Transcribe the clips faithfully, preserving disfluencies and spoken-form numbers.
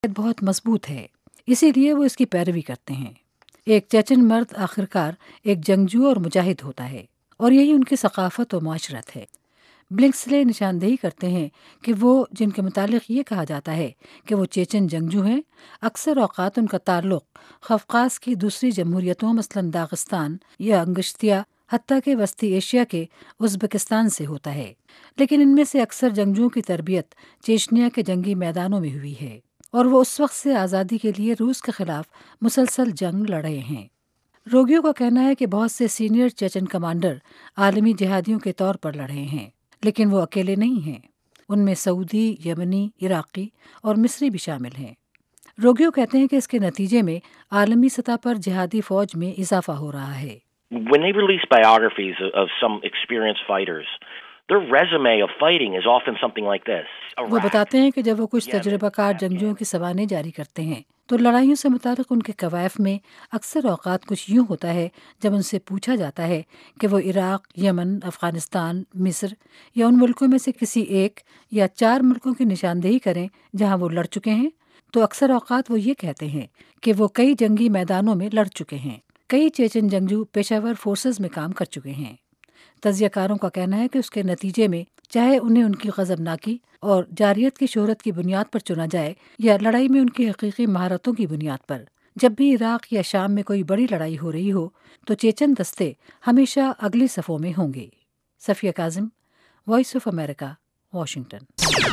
बहुत मजबूत है, इसीलिए वो इसकी पैरवी करते हैं। एक चेचन मर्द आखिरकार एक जंगजू और मुजाहिद होता है, और यही उनकी सकाफत और माशरत है। ब्लिंक्सले निशानदेही करते हैं कि वो जिनके मुतालिक ये कहा जाता है कि वो चेचन जंगजू हैं, अक्सर औक़ात उनका ताल्लुक़ खफकास की दूसरी जमहूरियतों मसलन दागिस्तान या अंगुश्तिया हत्ता के वस्ती एशिया के उज़्बेकिस्तान से होता है। लेकिन इनमें से अक्सर जंगजुओं की तरबियत चेचनिया के जंगी मैदानों में हुई है, और वो उस वक्त से आज़ादी के लिए रूस के ख़िलाफ़ मुसलसल जंग लड़े हैं। रोगियों का कहना है कि बहुत से सीनियर चेचन कमांडर आलमी जिहादियों के तौर पर लड़े हैं, लेकिन वो अकेले नहीं हैं। उनमें सऊदी, यमनी, इराक़ी और मिस्री भी शामिल हैं। रोगियों कहते हैं कि इसके नतीजे में आलमी सतह पर जिहादी फ़ौज में इजाफा हो रहा है। When they release biographies of, of some experienced fighters, their resume of fighting is often something like this. वो बताते हैं कि जब वो कुछ तजुर्बाकार जंगजुओं की सवानें जारी करते हैं तो लड़ाइयों से मुताल्लिक़ उनके कवायफ में अक्सर औक़ात कुछ यूँ होता है जब उनसे पूछा जाता है कि वो इराक़, यमन, अफ़गानिस्तान, मिस्र या उन मुल्कों में से किसी एक या चार मुल्कों की निशानदेही करें जहाँ वो लड़ चुके हैं, तो अक्सर औक़ात वो ये कहते हैं कि वो कई जंगी मैदानों में लड़ चुके हैं। कई चेचन जंगजू पेशावर फोर्सेस में काम कर चुके हैं। तज्ज़ियाकारों का कहना है कि उसके नतीजे में चाहे उन्हें उनकी ग़ज़बनाकी और जारियत की शोहरत की बुनियाद पर चुना जाए या लड़ाई में उनकी हकीकी महारतों की बुनियाद पर, जब भी इराक़ या शाम में कोई बड़ी लड़ाई हो रही हो तो चेचन दस्ते हमेशा अगली सफ़ों में होंगे। Safia Kazim, voice of America, Washington.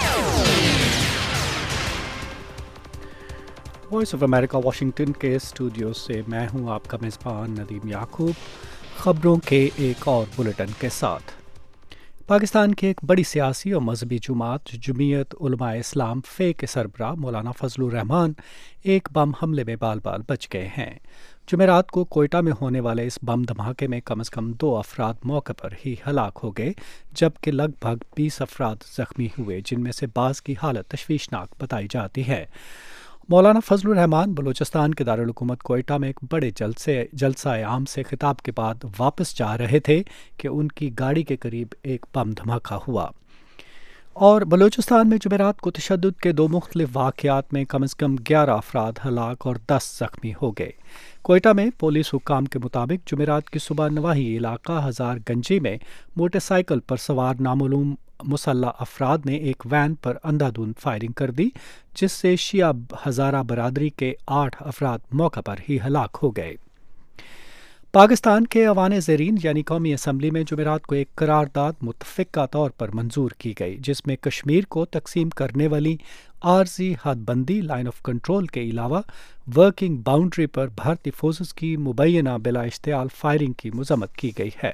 Voice of America Washington के स्टूडियो से मैं हूं आपका मेज़बान नदीम याकूब। ख़बरों के एक और बुलेटिन के साथ। पाकिस्तान की एक बड़ी सियासी और मजहबी जमात जमीयत उलमा इस्लाम फ़े के सरबराह मौलाना फजलुर रहमान एक बम हमले में बाल बाल बच गए हैं। जुमेरात को कोयटा में होने वाले इस बम धमाके में कम अज़ कम दो अफराद मौके पर ही हलाक हो गए, जबकि लगभग बीस अफराद ज़ख्मी हुए, जिनमें से बाज़ की हालत तशवीशनाक बताई जाती है। मौलाना फजलुर रहमान बलूचिस्तान के दारुल हुकूमत कोयटा में एक बड़े जलसे जलसा आम से खिताब के बाद वापस जा रहे थे कि उनकी गाड़ी के करीब एक बम धमाका हुआ। और बलूचिस्तान में जुमेरात को तशद्दुद के दो मुख्तलिफ वाक़यात में कम अज़ कम ग्यारह अफराद हलाक और दस ज़ख्मी हो गए। कोयटा में पुलिस हुक्काम के मुताबिक जुमेरात की सुबह नवाही इलाका हज़ार गंजी में मोटरसाइकिल पर सवार नामालूम मुसल्ला अफराद ने एक वैन पर अंधाधुंध फायरिंग कर दी, जिससे शिया हज़ारा बरादरी के आठ अफराद मौका पर ही हलाक हो गए। पाकिस्तान के अवान ज़ेरीन यानी कौमी असम्बली में जुमेरात को एक करारदाद मुतफ़िक़ा तौर पर मंजूर की गई, जिसमें कश्मीर को तकसीम करने वाली आर्जी हदबंदी लाइन ऑफ कंट्रोल के अलावा वर्किंग बाउंड्री पर भारतीय फोर्सेस की मुबैना बिला इश्तियाल फायरिंग की मज़म्मत की गई है।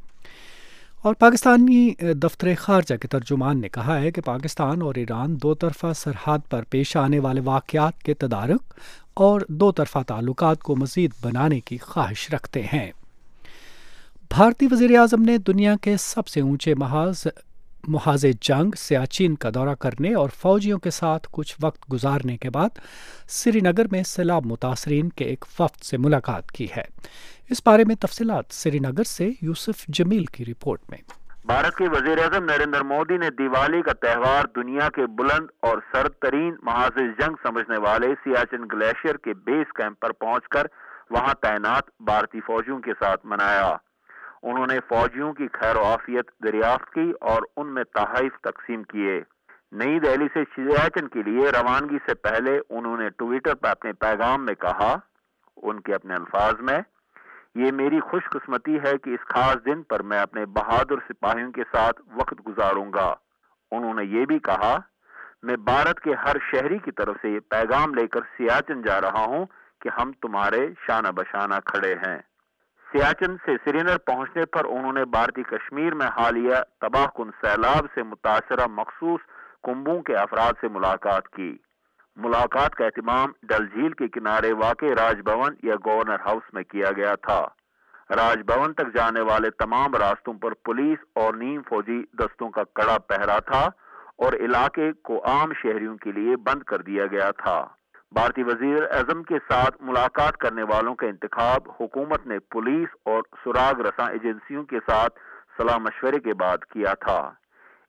और पाकिस्तानी दफ्तर ख़ारजा के तर्जुमान ने कहा है कि पाकिस्तान और ईरान दो तरफ़ा सरहद पर पेश आने वाले वाक़यात के तदारुक और दो तरफ़ा ताल्लुकात को मज़ीद बनाने की ख्वाहिश रखते हैं। भारतीय वज़ीर आज़म ने दुनिया के सबसे ऊँचे महाज मुहाज़े जंग सियाचिन का दौरा करने और फ़ौजियों के साथ कुछ वक्त गुजारने के बाद श्रीनगर में सैलाब मुतासरीन के एक वफ़द से मुलाकात की है। इस बारे में तफसीलात श्रीनगर से यूसुफ जमील की रिपोर्ट में। भारत के वज़ीर आज़म नरेंद्र मोदी ने दिवाली का त्यौहार दुनिया के बुलंद और सर्द तरीन महाज़े जंग समझने वाले सियाचिन ग्लेशियर के बेस कैंप पर पहुंचकर वहां तैनात भारतीय फौजियों के साथ मनाया। उन्होंने फौजियों की खैर आफियत दरियाफ्त की और उनमें तोहफ़े तकसीम किए। नई दिल्ली से सियाचिन के लिए रवानगी से पहले उन्होंने ट्विटर पर अपने पैगाम में कहा, उनके अपने अल्फाज में, ये मेरी खुशकिस्मती है कि इस खास दिन पर मैं अपने बहादुर सिपाहियों के साथ वक्त गुजारूंगा। उन्होंने ये भी कहा, मैं भारत के हर शहरी की तरफ से ये पैगाम लेकर सियाचिन जा रहा हूं कि हम तुम्हारे शाना बशाना खड़े हैं। सियाचिन से श्रीनगर पहुंचने पर उन्होंने भारतीय कश्मीर में हालिया तबाहकुन सैलाब से मुतासरा मखसूस कुंबों के अफराद से मुलाकात की। मुलाकात का एहतमाम डल झील के किनारे वाक़े राजभवन या गवर्नर हाउस में किया गया था। राजभवन तक जाने वाले तमाम रास्तों पर पुलिस और नीम फौजी दस्तों का कड़ा पहरा था और इलाके को आम शहरियों के लिए बंद कर दिया गया था। भारतीय वज़ीर आज़म के साथ मुलाकात करने वालों का इंतखाब हुकूमत ने पुलिस और सुराग रसां एजेंसियों के साथ सलाह मशवरे के बाद किया था।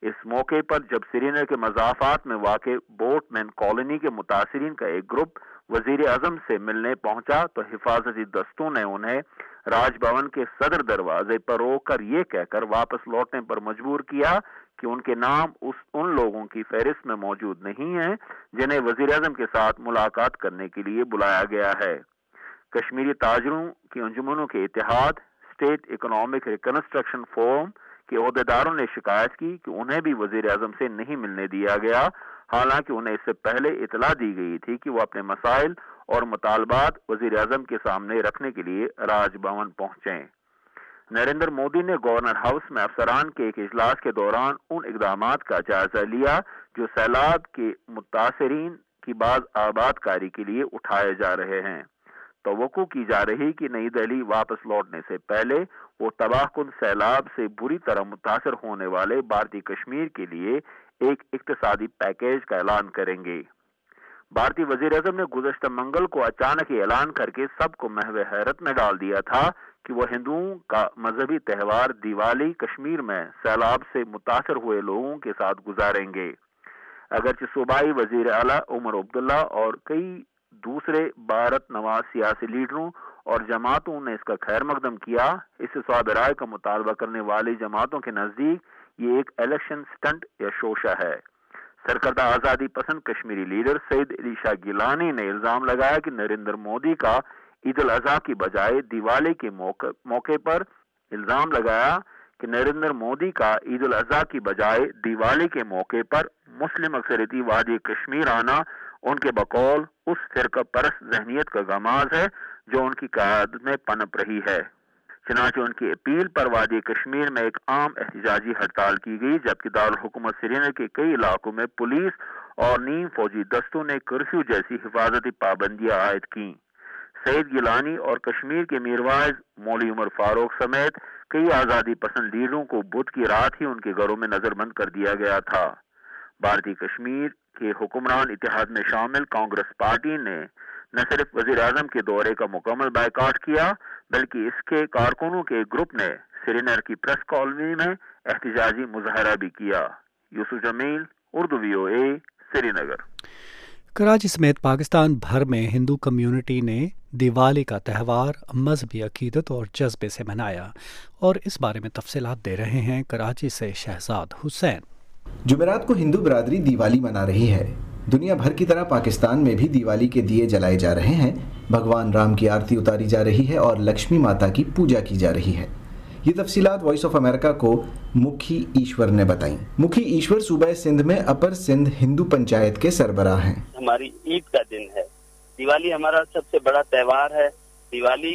اس موقع پر جب سری نگر کے مضافات میں واقع بوٹ مین کالونی کے متاثرین کا ایک گروپ وزیر اعظم سے ملنے پہنچا تو حفاظتی دستوں نے انہیں راج بھون کے صدر دروازے پر روک کر یہ کہہ کر واپس لوٹنے پر مجبور کیا کہ ان کے نام اس ان لوگوں کی فہرست میں موجود نہیں ہیں جنہیں وزیر اعظم کے ساتھ ملاقات کرنے کے لیے بلایا گیا ہے۔ کشمیری تاجروں کی انجمنوں کے اتحاد، اسٹیٹ اکنامک ریکنسٹرکشن فورم کے عہدیداروں نے شکایت کی کہ انہیں بھی وزیر اعظم سے نہیں ملنے دیا گیا، حالانکہ انہیں اس سے پہلے اطلاع دی گئی تھی کہ وہ اپنے مسائل اور مطالبات وزیر اعظم کے سامنے رکھنے کے لیے راج بھون پہنچیں۔ نریندر مودی نے گورنر ہاؤس میں افسران کے ایک اجلاس کے دوران ان اقدامات کا جائزہ لیا جو سیلاب کے متاثرین کی باز آباد کاری کے لیے اٹھائے جا رہے ہیں۔ توقع کی جا رہی کہ نئی دہلی واپس لوٹنے سے پہلے وہ تباہ کن سیلاب سے بری طرح متاثر ہونے والے بھارتی کشمیر کے لیے ایک اقتصادی پیکیج کا اعلان کریں گے۔ بھارتی وزیر اعظم نے گزشتہ منگل کو اچانک یہ اعلان کر کے سب کو محو حیرت میں ڈال دیا تھا کہ وہ ہندوؤں کا مذہبی تہوار دیوالی کشمیر میں سیلاب سے متاثر ہوئے لوگوں کے ساتھ گزاریں گے۔ اگرچہ صوبائی وزیر اعلیٰ عمر عبداللہ اور کئی دوسرے بھارت نواز سیاسی لیڈروں اور جماعتوں نے اس کا خیر مقدم کیا، اس سے صواب رائے کا مطالبہ کرنے والی جماعتوں کے نزدیک یہ ایک الیکشن سٹنٹ یا شوشہ ہے۔ سرکردہ آزادی پسند کشمیری لیڈر سید علی شاہ گیلانی نے الزام لگایا کہ نریندر مودی کا عید الاضحیٰ کی بجائے دیوالی کے موقع موقع پر الزام لگایا کہ نریندر مودی کا عید الاضحیٰ کی بجائے دیوالی کے موقع پر مسلم اکثریتی وادی کشمیر آنا ان کے بقول اس فرقہ پرست ذہنیت کا غماز ہے جو ان کی قیادت میں پنپ رہی ہے۔ چنانچہ ان کی اپیل پر وادی کشمیر میں ایک عام احتجاجی ہڑتال کی گئی، جبکہ دارالحکومت سری نگر کے کئی علاقوں میں پولیس اور نیم فوجی دستوں نے کرفیو جیسی حفاظتی پابندیاں عائد کیں۔ سعید گیلانی اور کشمیر کے میروائز مولوی عمر فاروق سمیت کئی آزادی پسند لیڈروں کو بدھ کی رات ہی ان کے گھروں میں نظر بند کر دیا گیا تھا۔ بھارتی کشمیر کے حکمران اتحاد میں شامل کانگریس پارٹی نے نہ صرف وزیر اعظم کے دورے کا مکمل بائیکاٹ کیا بلکہ اس کے کارکنوں کے ایک گروپ نے سری نگر کی پریس کالونی میں احتجاجی مظاہرہ بھی کیا۔ یوسف جمیل، اردو وی او اے، سری نگر۔ کراچی سمیت پاکستان بھر میں ہندو کمیونٹی نے دیوالی کا تہوار مذہبی عقیدت اور جذبے سے منایا، اور اس بارے میں تفصیلات دے رہے ہیں کراچی سے شہزاد حسین۔ جمعرات کو ہندو برادری دیوالی منا رہی ہے۔ دنیا بھر کی طرح پاکستان میں بھی دیوالی کے دیے جلائے جا رہے ہیں، بھگوان رام کی آرتی اتاری جا رہی ہے اور لکشمی ماتا کی پوجا کی جا رہی ہے۔ یہ تفصیلات وائس آف امریکہ کو مکھی ایشور نے بتائیں۔ مکھی ایشور صوبہ سندھ میں اپر سندھ ہندو پنچایت کے سربراہ ہیں۔ ہماری عید کا دن ہے، دیوالی ہمارا سب سے بڑا تہوار ہے۔ دیوالی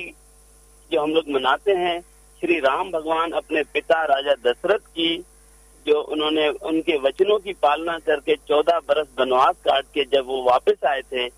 جو ہم لوگ مناتے ہیں، شری رام بھگوان اپنے پتا راجا دشرتھ کی جو انہوں نے ان کے وچنوں کی پالنا کر کے چودہ برس بنواس کاٹ کے جب وہ واپس آئے تھے،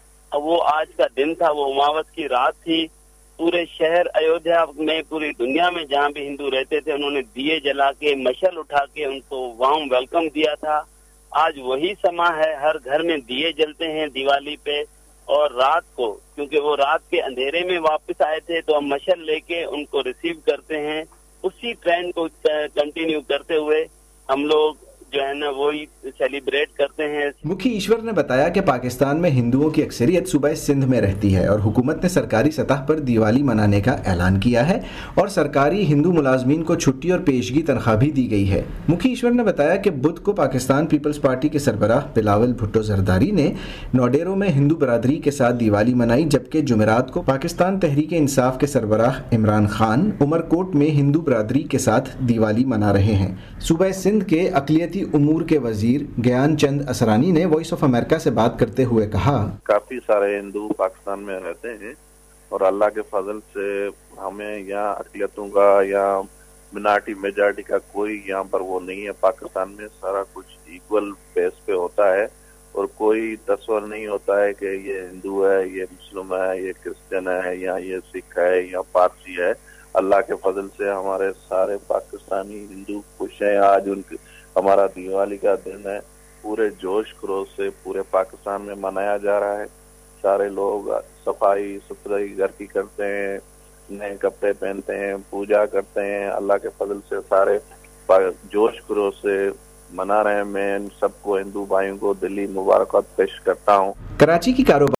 وہ آج کا دن تھا، وہ اماوس کی رات تھی۔ پورے شہر ایودھیا میں، پوری دنیا میں جہاں بھی ہندو رہتے تھے، انہوں نے دیے جلا کے مشعل اٹھا کے ان کو وارم ویلکم دیا تھا۔ آج وہی سما ہے، ہر گھر میں دیے جلتے ہیں دیوالی پہ، اور رات کو کیونکہ وہ رات کے اندھیرے میں واپس آئے تھے تو ہم مشعل لے کے ان کو ریسیو کرتے ہیں۔ اسی ٹرینڈ کو کنٹینیو کرتے ہوئے ہم لوگ جو ہے نا وہی سیلیبریٹ کرتے ہیں۔ مکھی ایشور نے بتایا کہ پاکستان میں ہندوؤں کی اکثریت صوبہ سندھ میں رہتی ہے اور حکومت نے سرکاری سطح پر دیوالی منانے کا اعلان کیا ہے اور سرکاری ہندو ملازمین کو چھٹی اور پیشگی تنخواہ بھی دی گئی ہے۔ مکھی ایشور نے بتایا کہ بدھ کو پاکستان پیپلز پارٹی کے سربراہ بلاول بھٹو زرداری نے نوڈیرو میں ہندو برادری کے ساتھ دیوالی منائی، جبکہ جمعرات کو پاکستان تحریک انصاف کے سربراہ عمران خان عمر کوٹ میں ہندو برادری کے ساتھ دیوالی منا رہے ہیں۔ صوبہ سندھ کے اقلیتی امور کے وزیر گیان چند اسرانی نے وائس آف امریکہ سے بات کرتے ہوئے کہا، کافی سارے ہندو پاکستان میں رہتے ہیں اور اللہ کے فضل سے ہمیں یہاں اقلیتوں کا یا منارٹی میجارٹی کا کوئی یہاں پر وہ نہیں ہے۔ پاکستان میں سارا کچھ ایکول بیس پہ ہوتا ہے اور کوئی تصور نہیں ہوتا ہے کہ یہ ہندو ہے، یہ مسلم ہے، یہ کرسچن ہے، یا یہ سکھ ہے یا پارسی ہے۔ اللہ کے فضل سے ہمارے سارے پاکستانی ہندو خوش ہیں۔ آج ان کے ہمارا دیوالی کا دن ہے، پورے جوش خروش سے پورے پاکستان میں منایا جا رہا ہے۔ سارے لوگ صفائی ستھرائی گھر کی کرتے ہیں، نئے کپڑے پہنتے ہیں، پوجا کرتے ہیں۔ اللہ کے فضل سے سارے جوش خروش سے منا رہے ہیں. میں ان سب کو ہندو بھائیوں کو دلی مبارکباد پیش کرتا ہوں. کراچی کی کاروبار